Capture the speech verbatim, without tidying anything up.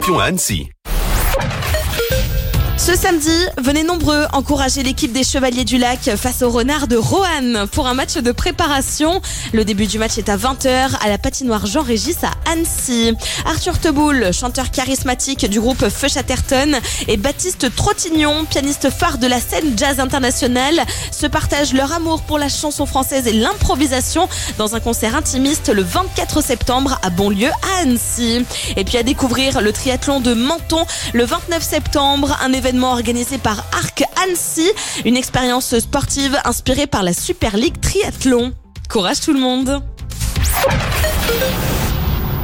champion à Annecy. Ce samedi, venez nombreux encourager l'équipe des Chevaliers du Lac face aux Renards de Roanne pour un match de préparation. Le début du match est à vingt heures à la patinoire Jean-Régis à Annecy. Arthur Teboul, chanteur charismatique du groupe Feu Chatterton, et Baptiste Trottignon, pianiste phare de la scène jazz internationale, se partagent leur amour pour la chanson française et l'improvisation dans un concert intimiste le vingt-quatre septembre à Bonlieu à Annecy. Et puis à découvrir le triathlon de Menton le vingt-neuf septembre, un événement organisé par Arc Annecy, une expérience sportive inspirée par la Super League Triathlon. Courage tout le monde!